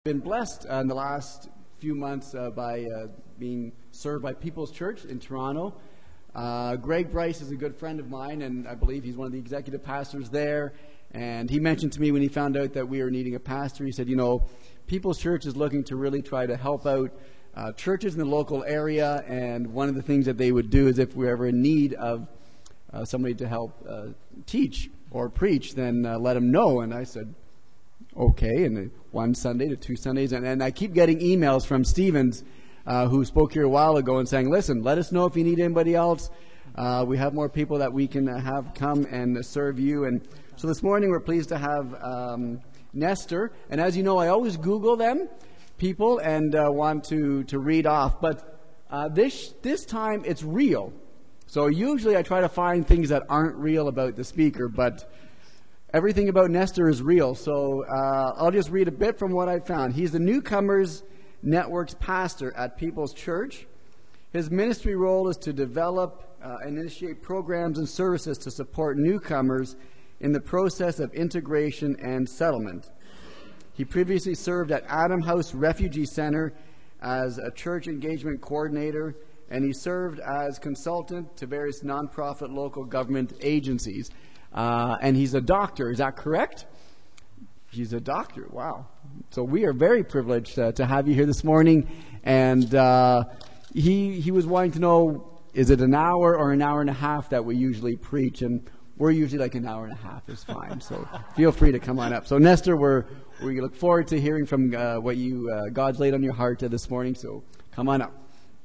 Been blessed in the last few months by being served by People's Church in Toronto. Greg Bryce is a good friend of mine, and I believe he's one of the executive pastors there. And he mentioned to me when he found out that we were needing a pastor, he said, you know, People's Church is looking to really try to help out churches in the local area, and one of the things that they would do is if we're ever in need of somebody to help teach or preach, then let them know. And I said, okay, and one Sunday to two Sundays, and I keep getting emails from Stevens, who spoke here a while ago, and saying, listen, let us know if you need anybody else. We have more people that we can have come and serve you. And so this morning we're pleased to have Nestor, and as you know, I always Google them, people, and want to read off, but this time it's real. So usually I try to find things that aren't real about the speaker, but everything about Nestor is real, so I'll just read a bit from what I found. He's the Newcomers Network's pastor at People's Church. His ministry role is to develop and initiate programs and services to support newcomers in the process of integration and settlement. He previously served at Adam House Refugee Center as a church engagement coordinator, and he served as consultant to various nonprofit local government agencies. And he's a doctor, is that correct? He's a doctor, wow. So we are very privileged to have you here this morning. And he was wanting to know, is it an hour or an hour and a half that we usually preach? And we're usually like an hour and a half is fine. So feel free to come on up. So Nestor, we look forward to hearing from what God's laid on your heart this morning. So come on up.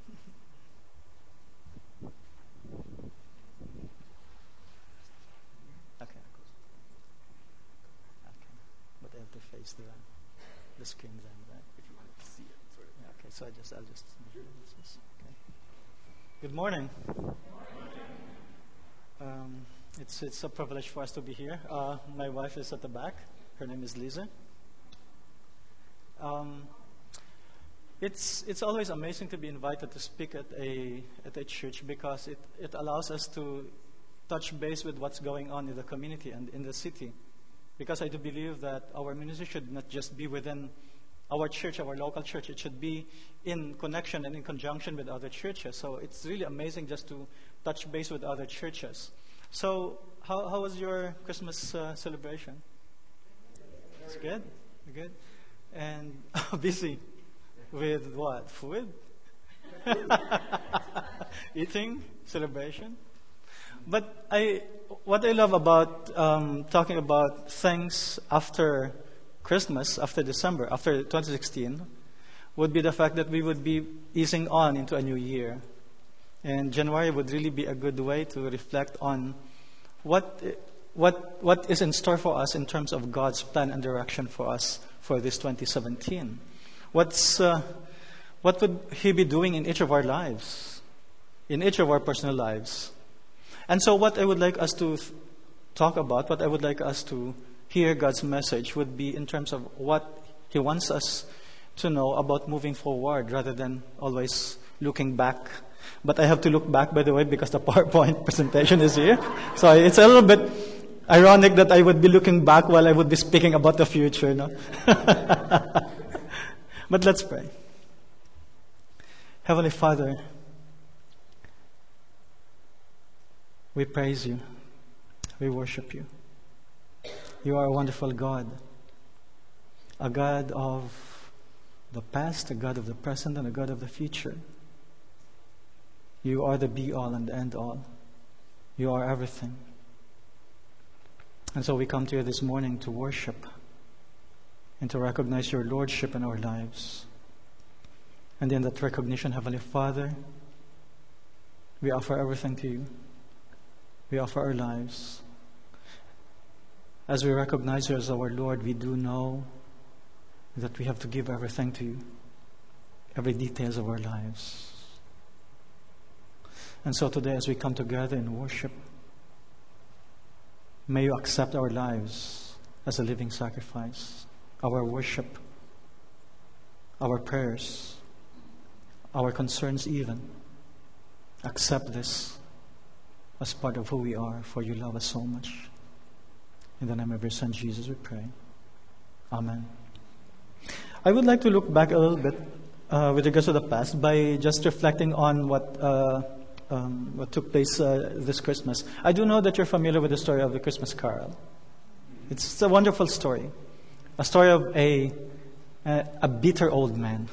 The screen then, right? If you want to see it, sort of. Yeah, okay, so I'll just okay. Good morning. It's a privilege for us to be here. My wife is at the back. Her name is Lisa. It's always amazing to be invited to speak at a church because it allows us to touch base with what's going on in the community and in the city. Because I do believe that our ministry should not just be within our church, our local church. It should be in connection and in conjunction with other churches. So it's really amazing just to touch base with other churches. So how was your Christmas celebration? It's good? Good? And busy with what? Food? Eating? Celebration? But what I love about talking about things after Christmas, after December, after 2016, would be the fact that we would be easing on into a new year. And January would really be a good way to reflect on what is in store for us in terms of God's plan and direction for us for this 2017. What would He be doing in each of our lives, in each of our personal lives? And so what I would like us to talk about, what I would like us to hear God's message would be in terms of what He wants us to know about moving forward rather than always looking back. But I have to look back, by the way, because the PowerPoint presentation is here. So it's a little bit ironic that I would be looking back while I would be speaking about the future. No? But let's pray. Heavenly Father, we praise You. We worship You. You are a wonderful God. A God of the past, a God of the present, and a God of the future. You are the be-all and the end-all. You are everything. And so we come to You this morning to worship and to recognize Your Lordship in our lives. And in that recognition, Heavenly Father, we offer everything to You. We offer our lives. As we recognize You as our Lord, we do know that we have to give everything to You, every details of our lives. And so today, as we come together in worship, may You accept our lives as a living sacrifice, our worship, our prayers, our concerns even. Accept this as part of who we are, for You love us so much. In the name of Your Son, Jesus, we pray. Amen. I would like to look back a little bit with regards to the past by just reflecting on what took place this Christmas. I do know that you're familiar with the story of the Christmas Carol. It's a wonderful story, a story of a bitter old man.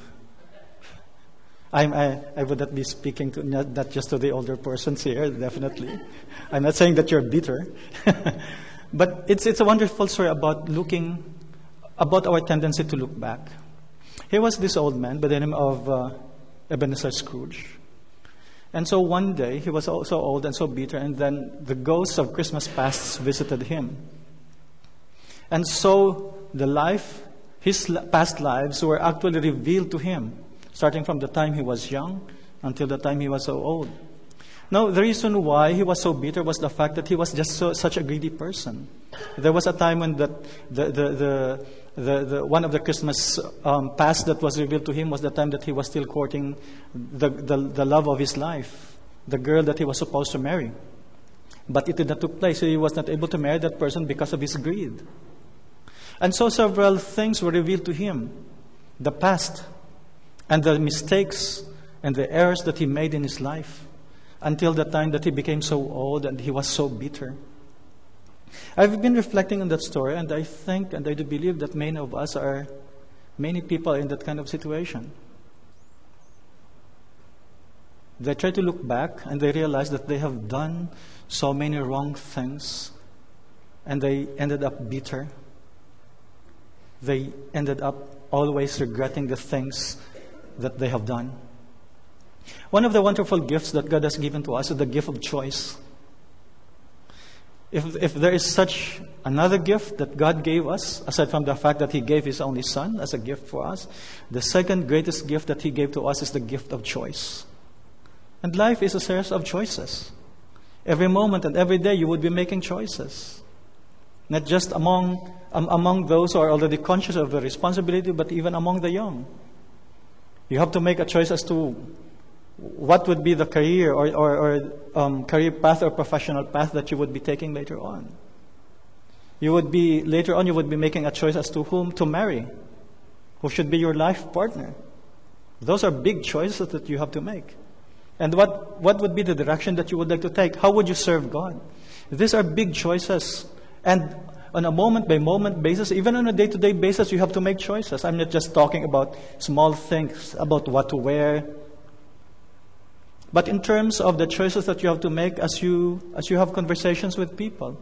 I would not be speaking to not just to the older persons here, definitely. I'm not saying that you're bitter, but it's a wonderful story about our tendency to look back. Here was this old man by the name of Ebenezer Scrooge. And so one day, he was so old and so bitter, and then the ghosts of Christmas pasts visited him. And so his past lives were actually revealed to him, starting from the time he was young until the time he was so old. Now, the reason why he was so bitter was the fact that he was just such a greedy person. There was a time when the one of the Christmas past that was revealed to him was the time that he was still courting the love of his life, the girl that he was supposed to marry. But it did not take place. So he was not able to marry that person because of his greed. And so several things were revealed to him. The past and the mistakes and the errors that he made in his life until the time that he became so old and he was so bitter. I've been reflecting on that story, and I think and I do believe that many people are in that kind of situation. They try to look back and they realize that they have done so many wrong things and they ended up bitter. They ended up always regretting the things that they have done. One of the wonderful gifts that God has given to us is the gift of choice. If there is such another gift that God gave us, aside from the fact that He gave His only Son as a gift for us, the second greatest gift that He gave to us is the gift of choice. And life is a series of choices. Every moment and every day you would be making choices. Not just among those who are already conscious of the responsibility, but even among the young. You have to make a choice as to what would be the career or career path or professional path that you would be taking later on. Later on you would be making a choice as to whom to marry, who should be your life partner. Those are big choices that you have to make. And what would be the direction that you would like to take? How would you serve God? These are big choices. And on a moment-by-moment basis, even on a day-to-day basis, you have to make choices. I'm not just talking about small things, about what to wear. But in terms of the choices that you have to make as you have conversations with people.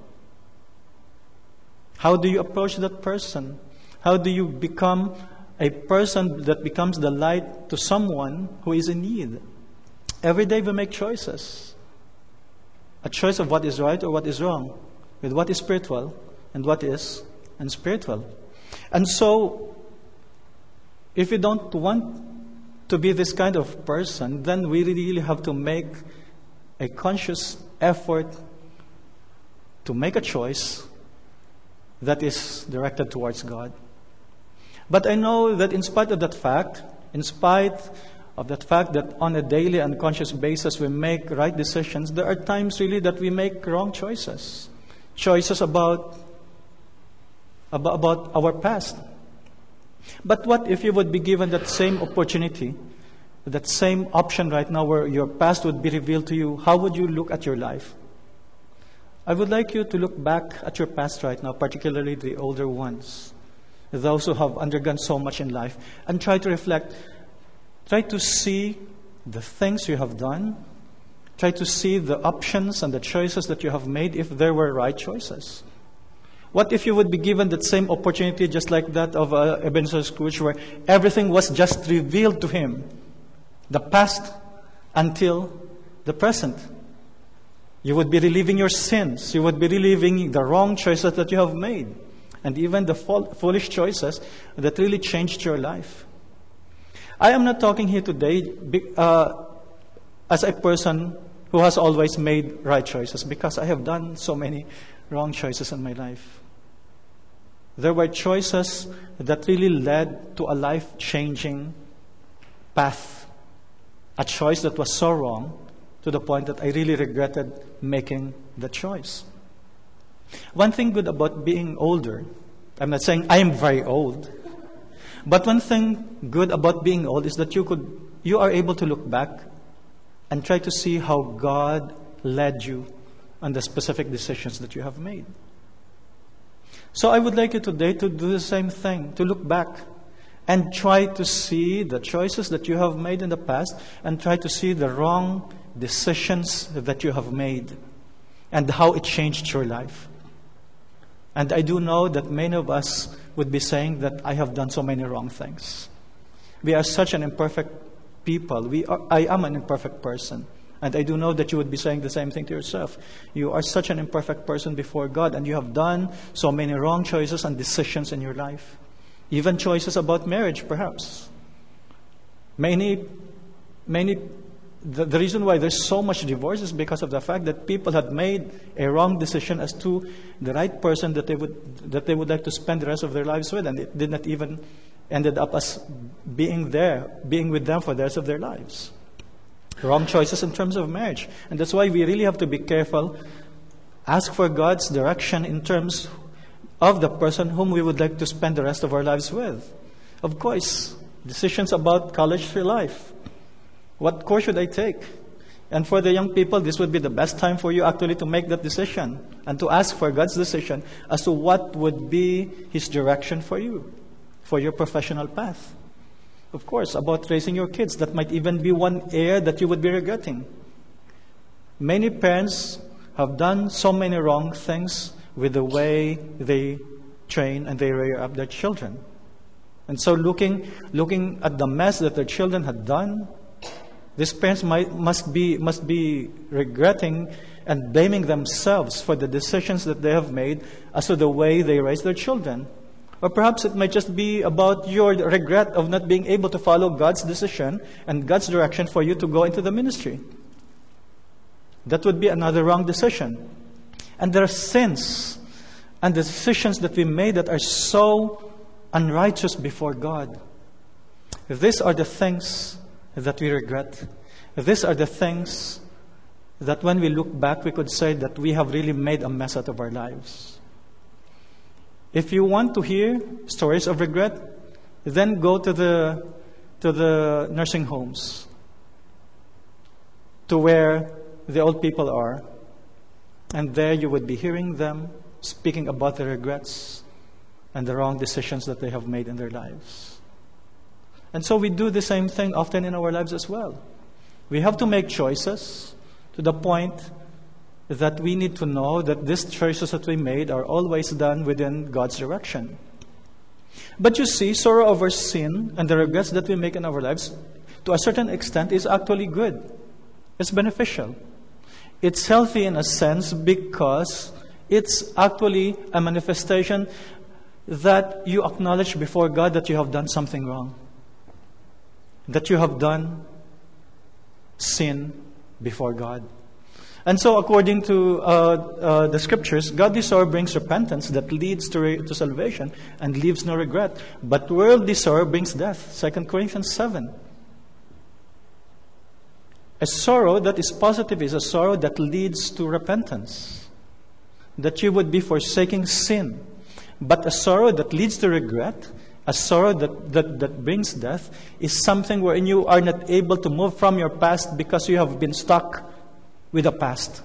How do you approach that person? How do you become a person that becomes the light to someone who is in need? Every day we make choices. A choice of what is right or what is wrong, with what is spiritual and what is unspiritual. And so, if you don't want to be this kind of person, then we really have to make a conscious effort to make a choice that is directed towards God. But I know that in spite of that fact that on a daily and conscious basis we make right decisions, there are times really that we make wrong choices. Choices about our past. But what if you would be given that same opportunity, that same option right now where your past would be revealed to you? How would you look at your life? I would like you to look back at your past right now, particularly the older ones, those who have undergone so much in life, and try to reflect. Try to see the things you have done. Try to see the options and the choices that you have made, if there were right choices. What if you would be given that same opportunity just like that of Ebenezer Scrooge, where everything was just revealed to him, the past until the present? You would be relieving your sins. You would be relieving the wrong choices that you have made, and even the foolish choices that really changed your life. I am not talking here today as a person who has always made right choices, because I have done so many wrong choices in my life. There were choices that really led to a life-changing path. A choice that was so wrong to the point that I really regretted making the choice. One thing good about being older, I'm not saying I am very old, But one thing good about being old is that you are able to look back and try to see how God led you on the specific decisions that you have made. So I would like you today to do the same thing, to look back and try to see the choices that you have made in the past and try to see the wrong decisions that you have made and how it changed your life. And I do know that many of us would be saying that I have done so many wrong things. We are such an imperfect people. I am an imperfect person. And I do know that you would be saying the same thing to yourself. You are such an imperfect person before God, and you have done so many wrong choices and decisions in your life. Even choices about marriage, perhaps. The reason why there's so much divorce is because of the fact that people had made a wrong decision as to the right person that they would like to spend the rest of their lives with, and it did not even ended up as being with them for the rest of their lives. Wrong choices in terms of marriage. And that's why we really have to be careful. Ask for God's direction in terms of the person whom we would like to spend the rest of our lives with. Of course, decisions about college life. What course should I take? And for the young people, this would be the best time for you actually to make that decision and to ask for God's decision as to what would be His direction for you, for your professional path. Of course, about raising your kids. That might even be one area that you would be regretting. Many parents have done so many wrong things with the way they train and they rear up their children. And so looking at the mess that their children had done, these parents must be regretting and blaming themselves for the decisions that they have made as to the way they raise their children. Or perhaps it might just be about your regret of not being able to follow God's decision and God's direction for you to go into the ministry. That would be another wrong decision. And there are sins and decisions that we made that are so unrighteous before God. These are the things that we regret. These are the things that when we look back, we could say that we have really made a mess out of our lives. If you want to hear stories of regret, then go to the nursing homes, to where the old people are, and there you would be hearing them speaking about the regrets and the wrong decisions that they have made in their lives. And so we do the same thing often in our lives as well. We have to make choices to the point that we need to know that these choices that we made are always done within God's direction. But you see, sorrow over sin and the regrets that we make in our lives, to a certain extent, is actually good. It's beneficial. It's healthy in a sense because it's actually a manifestation that you acknowledge before God that you have done something wrong. That you have done sin before God. And so, according to the Scriptures, godly sorrow brings repentance that leads to salvation and leaves no regret. But worldly sorrow brings death. 2 Corinthians 7. A sorrow that is positive is a sorrow that leads to repentance. That you would be forsaking sin. But a sorrow that leads to regret, a sorrow that brings death, is something wherein you are not able to move from your past because you have been stuck with the past.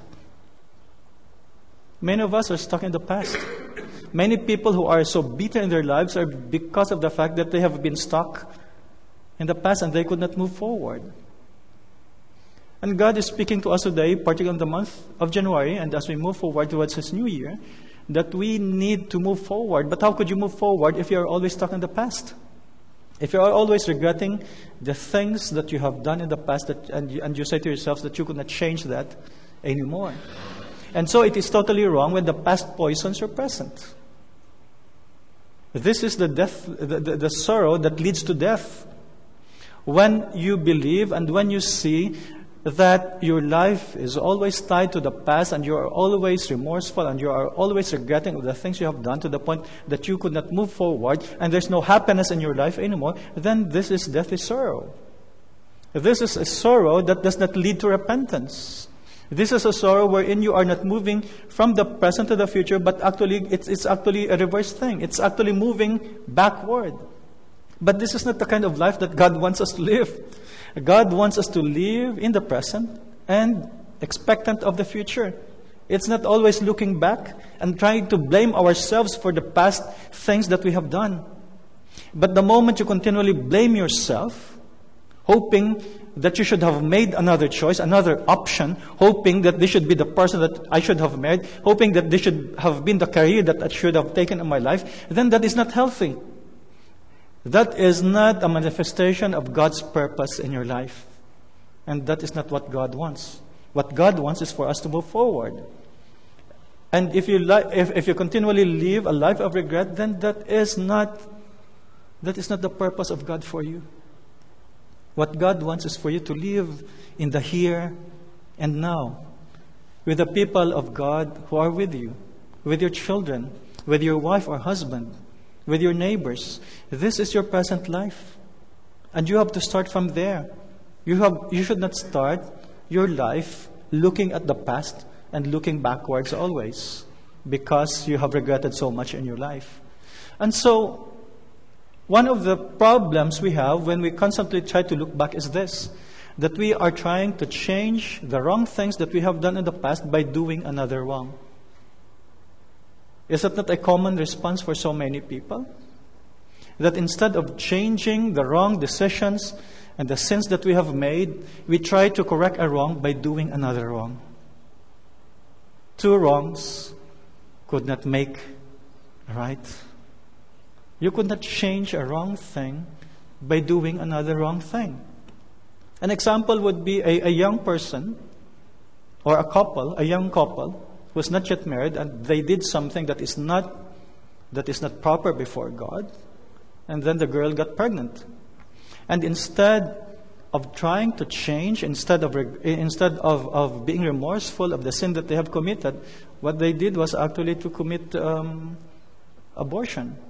Many of us are stuck in the past. Many people who are so bitter in their lives are because of the fact that they have been stuck in the past and they could not move forward. And God is speaking to us today, particularly in the month of January, and as we move forward towards His new year, that we need to move forward. But how could you move forward if you are always stuck in the past? If you are always regretting the things that you have done in the past, and you say to yourselves that you could not change that anymore. And so it is totally wrong when the past poisons your present. This is the sorrow that leads to death. When you believe and when you see that your life is always tied to the past and you are always remorseful and you are always regretting the things you have done to the point that you could not move forward and there's no happiness in your life anymore, then this is deathly sorrow. This is a sorrow that does not lead to repentance. This is a sorrow wherein you are not moving from the present to the future, but actually it's actually a reverse thing. It's actually moving backward. But this is not the kind of life that God wants us to live. God wants us to live in the present and expectant of the future. It's not always looking back and trying to blame ourselves for the past things that we have done. But the moment you continually blame yourself, hoping that you should have made another choice, another option, hoping that this should be the person that I should have married, hoping that this should have been the career that I should have taken in my life, then that is not healthy. That is not a manifestation of God's purpose in your life. And that is not what God wants. What God wants is for us to move forward. And if you continually live a life of regret, then that is not the purpose of God for you. What God wants is for you to live in the here and now, with the people of God who are with you, with your children, with your wife or husband, with your neighbors. This is your present life. And you have to start from there. You should not start your life looking at the past and looking backwards always, because you have regretted so much in your life. And so, one of the problems we have when we constantly try to look back is this, that we are trying to change the wrong things that we have done in the past by doing another wrong. Is that not a common response for so many people? That instead of changing the wrong decisions and the sins that we have made, we try to correct a wrong by doing another wrong. Two wrongs could not make a right. You could not change a wrong thing by doing another wrong thing. An example would be a young person or a young couple who is not yet married, and they did something that is not proper before God, and then the girl got pregnant. And instead of trying to change, instead of being remorseful of the sin that they have committed, what they did was actually to commit abortion.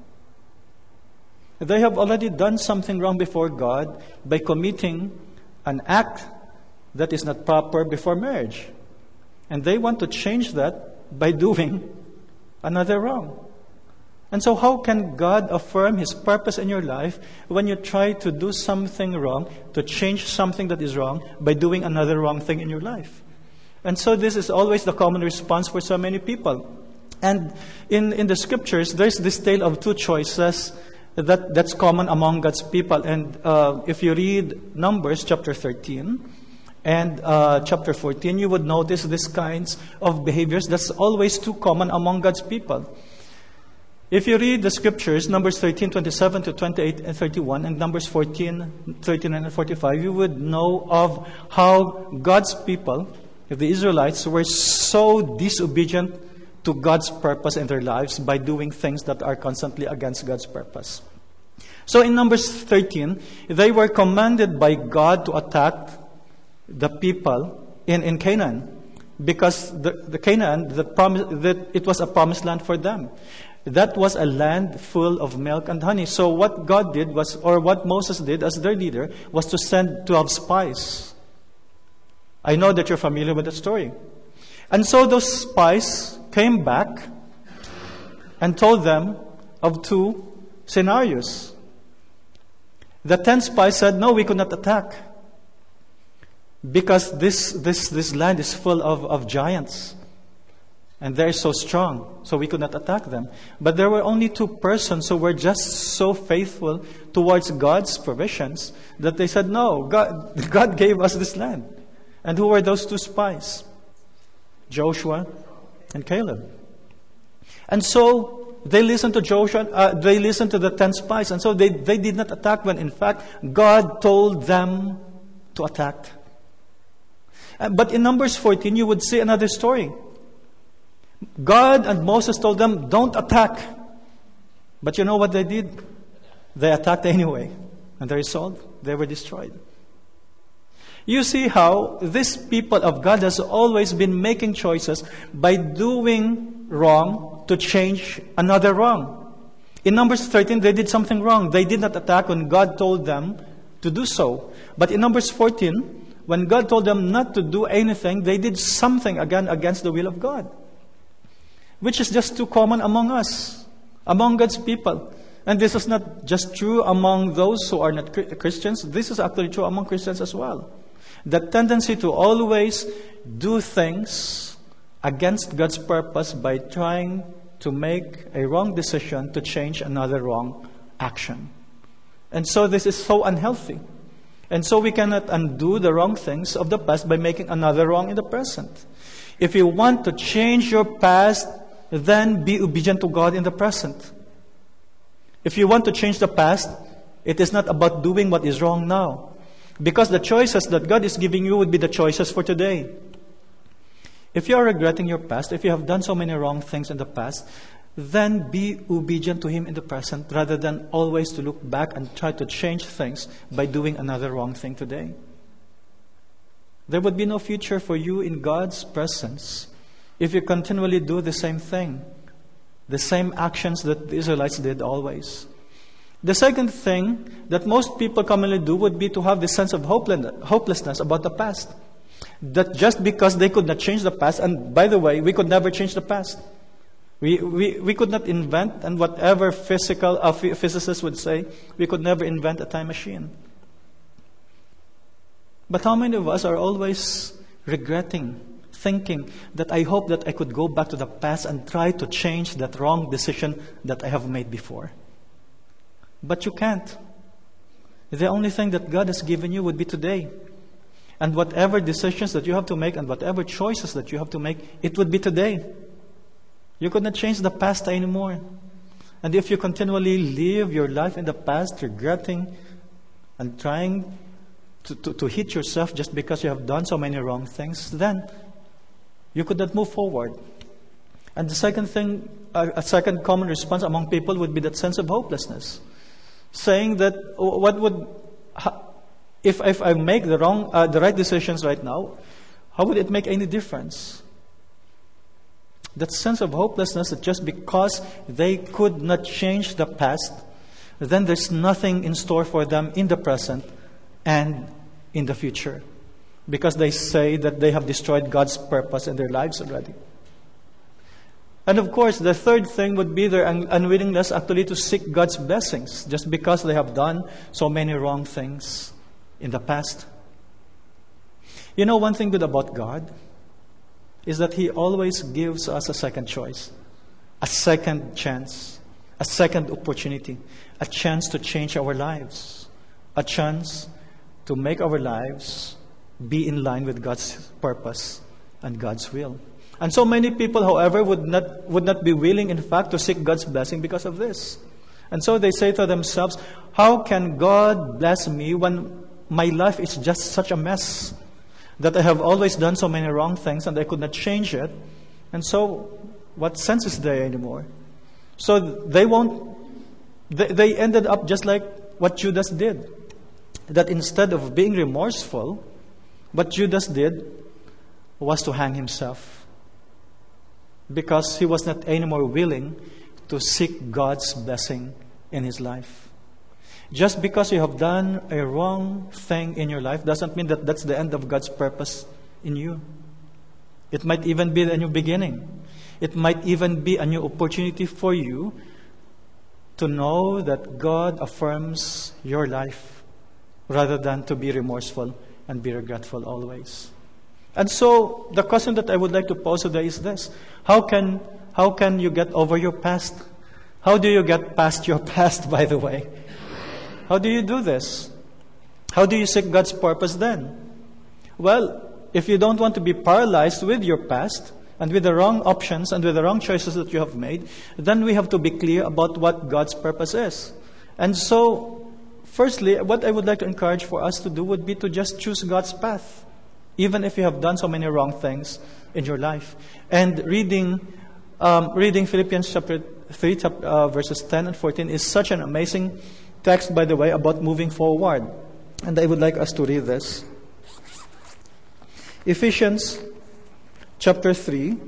They have already done something wrong before God by committing an act that is not proper before marriage. And they want to change that by doing another wrong. And so how can God affirm His purpose in your life when you try to do something wrong, to change something that is wrong, by doing another wrong thing in your life? And so this is always the common response for so many people. And in the scriptures, there's this tale of two choices that's common among God's people. And if you read Numbers chapter 13 and chapter 14, you would notice these kinds of behaviors that's always too common among God's people. If you read the scriptures, Numbers 13, 27 to 28 and 31, and Numbers 14, 39 and 45, you would know of how God's people, the Israelites, were so disobedient to God's purpose in their lives by doing things that are constantly against God's purpose. So in Numbers 13, they were commanded by God to attack the people in Canaan, because the Canaan, that it was a promised land for them. That was a land full of milk and honey. So what God did was, or what Moses did as their leader, was to have spies. I know that you're familiar with the story. And so those spies came back and told them of two scenarios. The 10 spies said, no, we could not attack, because this land is full of giants. And they're so strong, so we could not attack them. But there were only 2 persons who were just so faithful towards God's provisions that they said, no, God gave us this land. And who were those 2 spies? Joshua and Caleb. And so they listened to Joshua, they listened to the 10 spies, and so they did not attack when in fact God told them to attack. But in Numbers 14, you would see another story. God and Moses told them, don't attack. But you know what they did? They attacked anyway. And the result, they were destroyed. You see how this people of God has always been making choices by doing wrong to change another wrong. In Numbers 13, they did something wrong. They did not attack when God told them to do so. But in Numbers 14, when God told them not to do anything, they did something again against the will of God. Which is just too common among us, among God's people. And this is not just true among those who are not Christians. This is actually true among Christians as well. The tendency to always do things against God's purpose by trying to make a wrong decision to change another wrong action. And so this is so unhealthy. And so we cannot undo the wrong things of the past by making another wrong in the present. If you want to change your past, then be obedient to God in the present. If you want to change the past, it is not about doing what is wrong now. Because the choices that God is giving you would be the choices for today. If you are regretting your past, if you have done so many wrong things in the past, then be obedient to Him in the present rather than always to look back and try to change things by doing another wrong thing today. There would be no future for you in God's presence if you continually do the same thing, the same actions that the Israelites did always. The second thing that most people commonly do would be to have this sense of hopelessness about the past. That just because they could not change the past, and by the way, we could never change the past. We could not invent, and whatever physicists would say, we could never invent a time machine. But how many of us are always regretting, thinking that I hope that I could go back to the past and try to change that wrong decision that I have made before? But you can't. The only thing that God has given you would be today. And whatever decisions that you have to make and whatever choices that you have to make, it would be today. You could not change the past anymore. And if you continually live your life in the past, regretting and trying to hit yourself just because you have done so many wrong things, then you could not move forward. And the second thing, a second common response among people would be that sense of hopelessness. Saying that, if I make the right decisions right now, how would it make any difference? That sense of hopelessness that just because they could not change the past, then there's nothing in store for them in the present and in the future. Because they say that they have destroyed God's purpose in their lives already. And of course, the third thing would be their unwillingness actually to seek God's blessings just because they have done so many wrong things in the past. You know, one thing good about God is that He always gives us a second choice, a second chance, a second opportunity, a chance to change our lives, a chance to make our lives be in line with God's purpose and God's will. And so many people, however, would not be willing, in fact, to seek God's blessing because of this. And so they say to themselves, how can God bless me when my life is just such a mess? That I have always done so many wrong things and I could not change it. And so, what sense is there anymore? So they ended up just like what Judas did. That instead of being remorseful, what Judas did was to hang himself. Because he was not anymore willing to seek God's blessing in his life. Just because you have done a wrong thing in your life doesn't mean that that's the end of God's purpose in you. It might even be a new beginning. It might even be a new opportunity for you to know that God affirms your life rather than to be remorseful and be regretful always. And so, the question that I would like to pose today is this. How can you get over your past? How do you get past your past, by the way? How do you do this? How do you seek God's purpose then? Well, if you don't want to be paralyzed with your past and with the wrong options and with the wrong choices that you have made, then we have to be clear about what God's purpose is. And so, firstly, what I would like to encourage for us to do would be to just choose God's path, even if you have done so many wrong things in your life. And reading Philippians chapter 3, verses 10 and 14 is such an amazing text, by the way, about moving forward. And I would like us to read this. Ephesians chapter 3,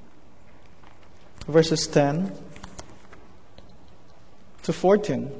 verses 10 to 14.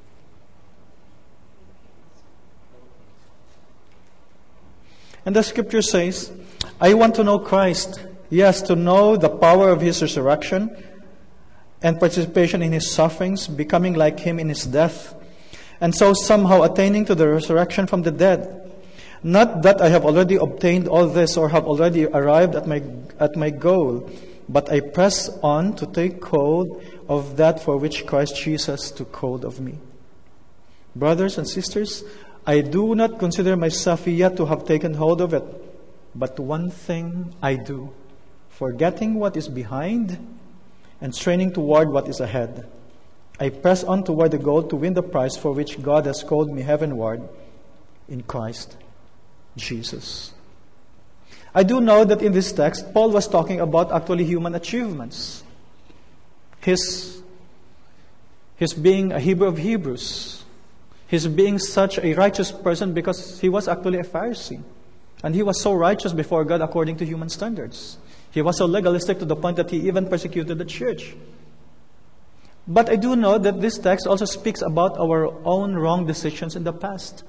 And the scripture says, I want to know Christ, yes, to know the power of His resurrection and participation in his sufferings, becoming like him in his death, and so somehow attaining to the resurrection from the dead. Not that I have already obtained all this or have already arrived at my goal, but I press on to take hold of that for which Christ Jesus took hold of me. Brothers and sisters, I do not consider myself yet to have taken hold of it, but one thing I do, forgetting what is behind and straining toward what is ahead. I press on toward the goal to win the prize for which God has called me heavenward in Christ Jesus. I do know that in this text, Paul was talking about actually human achievements. His being a Hebrew of Hebrews. His being such a righteous person because he was actually a Pharisee. And he was so righteous before God according to human standards. He was so legalistic to the point that he even persecuted the church. But I do know that this text also speaks about our own wrong decisions in the past.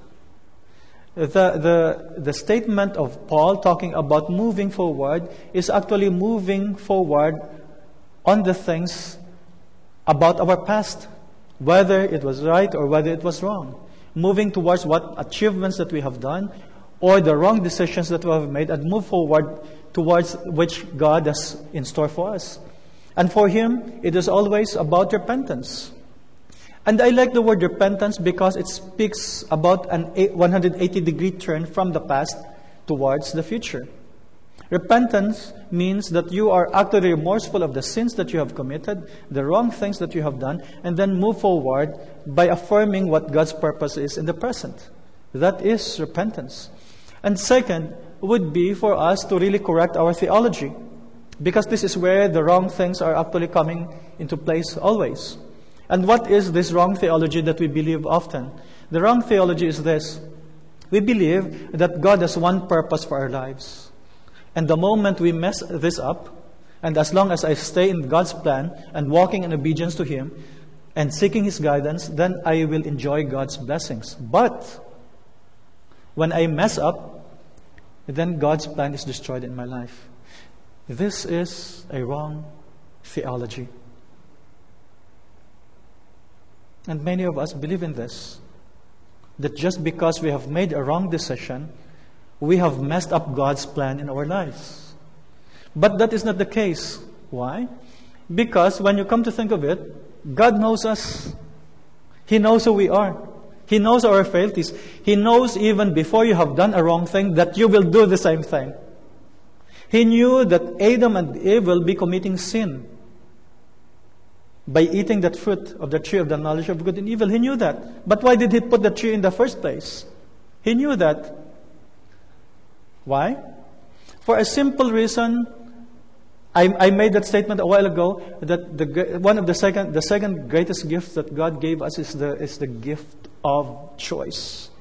The statement of Paul talking about moving forward is actually moving forward on the things about our past, whether it was right or whether it was wrong. Moving towards what achievements that we have done or the wrong decisions that we have made and move forward towards which God has in store for us. And for him, it is always about repentance. And I like the word repentance because it speaks about an 180-degree turn from the past towards the future. Repentance means that you are actually remorseful of the sins that you have committed, the wrong things that you have done, and then move forward by affirming what God's purpose is in the present. That is repentance. And second would be for us to really correct our theology, because this is where the wrong things are actually coming into place always. And what is this wrong theology that we believe often? The wrong theology is this. We believe that God has one purpose for our lives. And the moment we mess this up, and as long as I stay in God's plan and walking in obedience to Him and seeking His guidance, then I will enjoy God's blessings. But when I mess up, then God's plan is destroyed in my life. This is a wrong theology. And many of us believe in this. That just because we have made a wrong decision, we have messed up God's plan in our lives. But that is not the case. Why? Because when you come to think of it, God knows us. He knows who we are. He knows our frailties. He knows even before you have done a wrong thing that you will do the same thing. He knew that Adam and Eve will be committing sin by eating that fruit of the tree of the knowledge of good and evil. He knew that. But why did He put the tree in the first place? He knew that. Why? For a simple reason. I made that statement a while ago that the second greatest gift that God gave us is the gift of choice.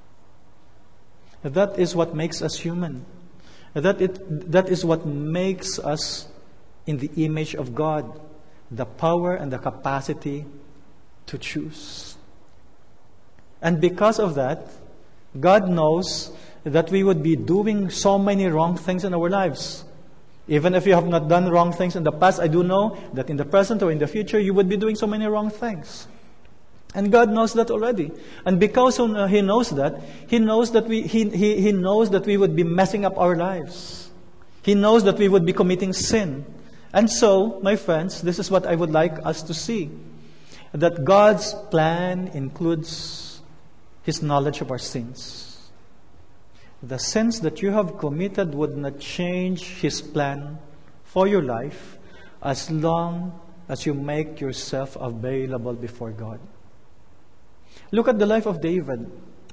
That is what makes us human. That is what makes us in the image of God. The power and the capacity to choose. And because of that, God knows that we would be doing so many wrong things in our lives. Even if you have not done wrong things in the past, I do know that in the present or in the future, you would be doing so many wrong things. And God knows that already. And because He knows that, He knows that He knows that we would be messing up our lives. He knows that we would be committing sin. And so, my friends, this is what I would like us to see. That God's plan includes His knowledge of our sins. The sins that you have committed would not change His plan for your life as long as you make yourself available before God. Look at the life of David.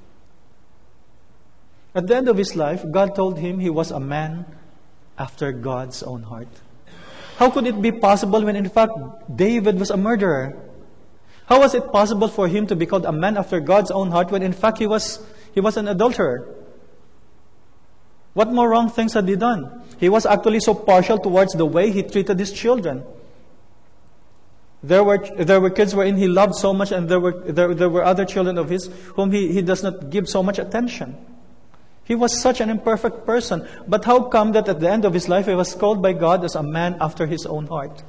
At the end of his life, God told him he was a man after God's own heart. How could it be possible when in fact David was a murderer? How was it possible for him to be called a man after God's own heart when in fact he was an adulterer? What more wrong things had he done? He was actually so partial towards the way he treated his children. There were kids wherein he loved so much, and there were other children of his whom he does not give so much attention. He was such an imperfect person. But how come that at the end of his life he was called by God as a man after His own heart?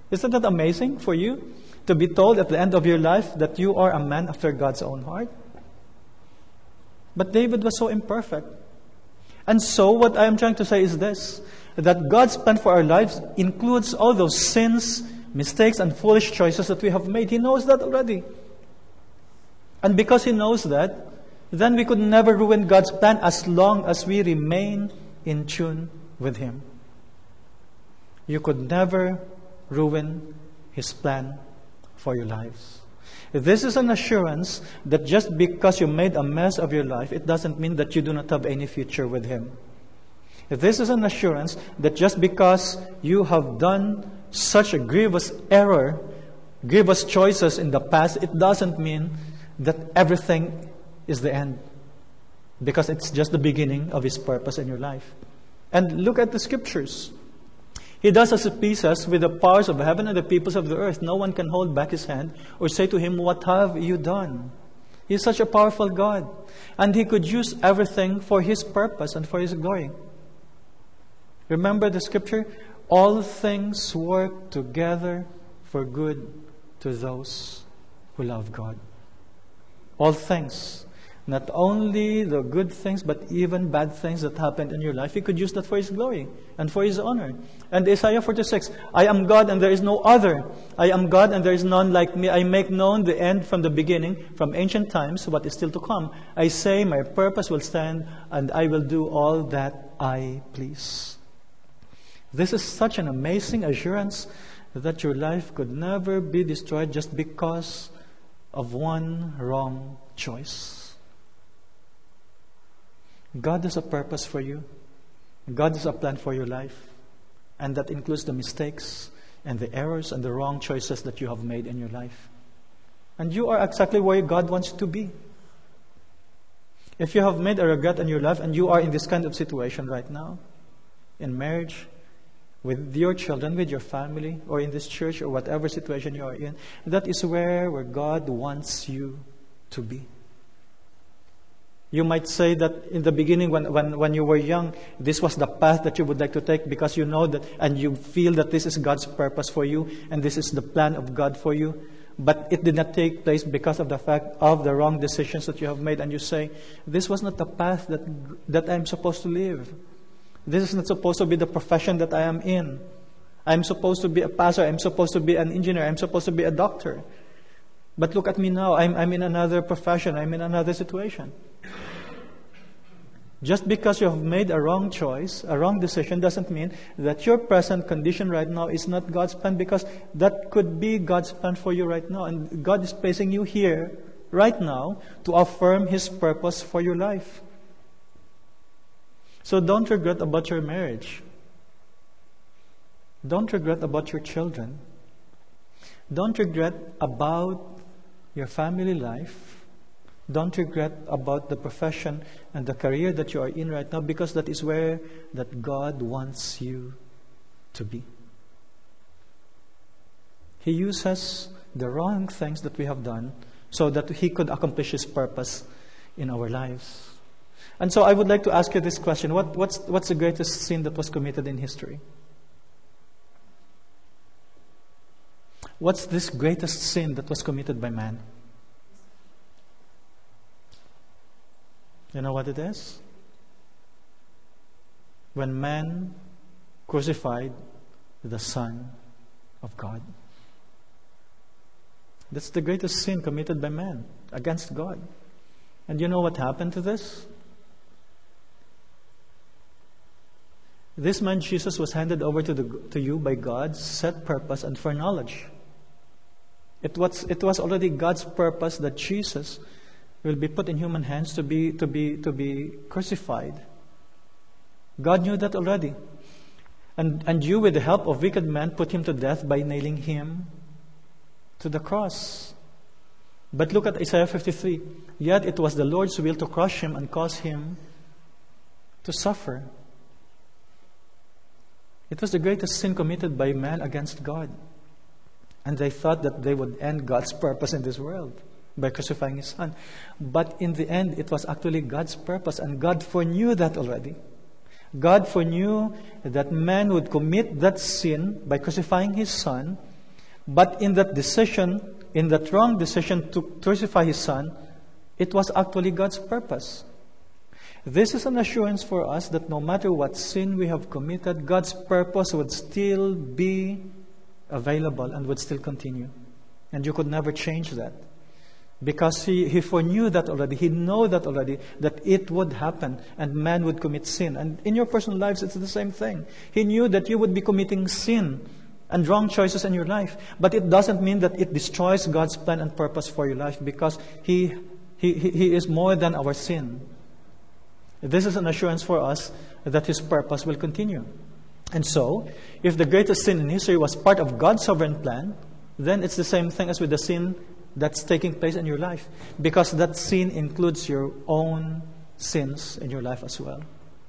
Isn't that amazing for you to be told at the end of your life that you are a man after God's own heart? But David was so imperfect. And so what I am trying to say is this, that God's plan for our lives includes all those sins, mistakes, and foolish choices that we have made. He knows that already. And because He knows that, then we could never ruin God's plan as long as we remain in tune with Him. You could never ruin His plan for your lives. This is an assurance that just because you made a mess of your life, it doesn't mean that you do not have any future with Him. This is an assurance that just because you have done such a grievous error, grievous choices in the past, it doesn't mean that everything is the end. Because it's just the beginning of His purpose in your life. And look at the Scriptures. He does as He pleases with the powers of heaven and the peoples of the earth. No one can hold back His hand or say to Him, "What have you done?" He is such a powerful God. And He could use everything for His purpose and for His glory. Remember the Scripture? All things work together for good to those who love God. All things. Not only the good things, but even bad things that happened in your life. He could use that for His glory and for His honor. And Isaiah 46, I am God and there is no other. I am God and there is none like me. I make known the end from the beginning, from ancient times, what is still to come. I say my purpose will stand and I will do all that I please. This is such an amazing assurance that your life could never be destroyed just because of one wrong choice. God has a purpose for you. God has a plan for your life. And that includes the mistakes and the errors and the wrong choices that you have made in your life. And you are exactly where God wants you to be. If you have made a regret in your life and you are in this kind of situation right now, in marriage, with your children, with your family, or in this church, or whatever situation you are in, that is where God wants you to be. You might say that in the beginning, when you were young, this was the path that you would like to take because you know that and you feel that this is God's purpose for you and this is the plan of God for you. But it did not take place because of the fact of the wrong decisions that you have made. And you say, this was not the path that I'm supposed to live. This is not supposed to be the profession that I am in. I'm supposed to be a pastor. I'm supposed to be an engineer. I'm supposed to be a doctor. But look at me now. I'm in another profession. I'm in another situation. Just because you have made a wrong choice, a wrong decision, doesn't mean that your present condition right now is not God's plan, because that could be God's plan for you right now. And God is placing you here right now to affirm His purpose for your life. So don't regret about your marriage. Don't regret about your children. Don't regret about your family life. Don't regret about the profession and the career that you are in right now, because that is where that God wants you to be. He uses the wrong things that we have done so that He could accomplish His purpose in our lives. And so I would like to ask you this question. What's the greatest sin that was committed in history? What's this greatest sin that was committed by man? You know what it is? When man crucified the Son of God. That's the greatest sin committed by man against God. And you know what happened to this? This man Jesus was handed over to you by God's set purpose and foreknowledge. It was already God's purpose that Jesus will be put in human hands to be crucified. God knew that already. And you, with the help of wicked men, put Him to death by nailing Him to the cross. But look at Isaiah 53. Yet it was the Lord's will to crush Him and cause Him to suffer. It was the greatest sin committed by man against God. And they thought that they would end God's purpose in this world by crucifying His Son. But in the end, it was actually God's purpose, and God foreknew that already. God foreknew that man would commit that sin by crucifying His Son But in that decision, in that wrong decision to crucify His Son, it was actually God's purpose. This is an assurance for us that no matter what sin we have committed, God's purpose would still be available and would still continue. And you could never change that. Because He foreknew that already. He knew that already, that it would happen and man would commit sin. And in your personal lives, it's the same thing. He knew that you would be committing sin and wrong choices in your life. But it doesn't mean that it destroys God's plan and purpose for your life, because He is more than our sin. This is an assurance for us that His purpose will continue. And so, if the greatest sin in history was part of God's sovereign plan, then it's the same thing as with the sin that's taking place in your life, because that sin includes your own sins in your life as well.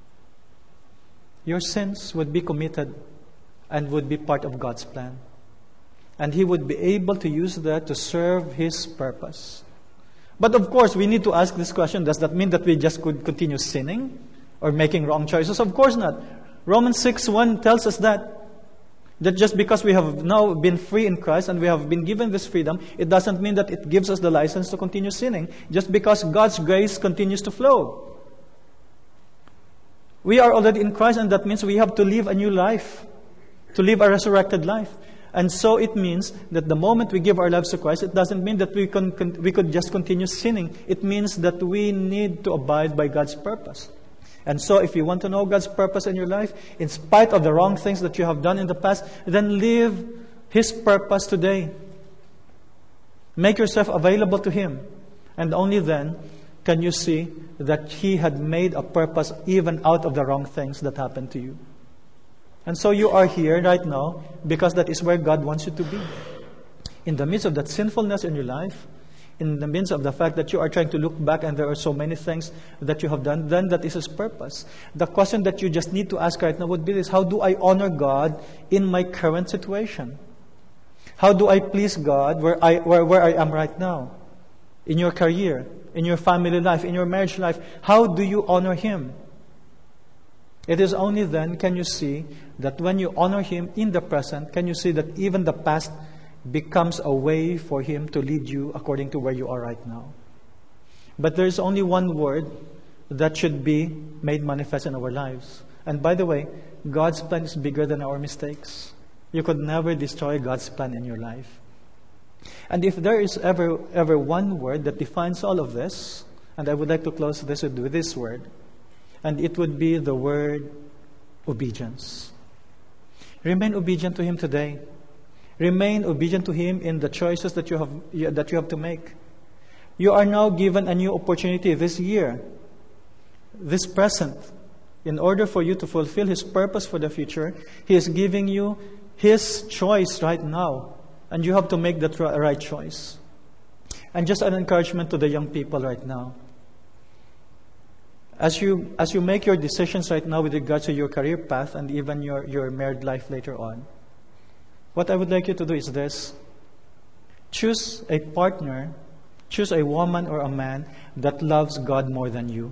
Your sins would be committed and would be part of God's plan. And He would be able to use that to serve His purpose. But of course, we need to ask this question, does that mean that we just could continue sinning or making wrong choices? Of course not. Romans 6:1 tells us that just because we have now been free in Christ and we have been given this freedom, it doesn't mean that it gives us the license to continue sinning, just because God's grace continues to flow. We are already in Christ, and that means we have to live a new life, to live a resurrected life. And so it means that the moment we give our lives to Christ, it doesn't mean that we could just continue sinning. It means that we need to abide by God's purpose. And so if you want to know God's purpose in your life, in spite of the wrong things that you have done in the past, then live His purpose today. Make yourself available to Him. And only then can you see that He had made a purpose even out of the wrong things that happened to you. And so you are here right now because that is where God wants you to be. In the midst of that sinfulness in your life, in the midst of the fact that you are trying to look back and there are so many things that you have done, then that is His purpose. The question that you just need to ask right now would be this: how do I honor God in my current situation? How do I please God where I am right now? In your career, in your family life, in your marriage life, how do you honor Him? It is only then can you see that when you honor Him in the present, can you see that even the past becomes a way for Him to lead you according to where you are right now. But there is only one word that should be made manifest in our lives. And by the way, God's plan is bigger than our mistakes. You could never destroy God's plan in your life. And if there is ever one word that defines all of this, and I would like to close this with this word, and it would be the word obedience. Remain obedient to Him today. Remain obedient to Him in the choices that you have to make. You are now given a new opportunity this year, this present. In order for you to fulfill His purpose for the future, He is giving you His choice right now. And you have to make that right choice. And just an encouragement to the young people right now. As you make your decisions right now with regards to your career path and even your married life later on, what I would like you to do is this: choose a partner, choose a woman or a man that loves God more than you.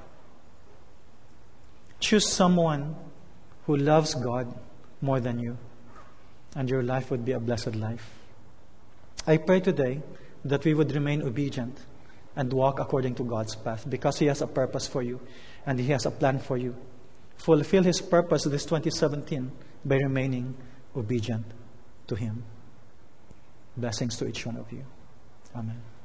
Choose someone who loves God more than you, and your life would be a blessed life. I pray today that we would remain obedient and walk according to God's path, because He has a purpose for you and He has a plan for you. Fulfill His purpose this 2017 by remaining obedient to Him. Blessings to each one of you. Amen.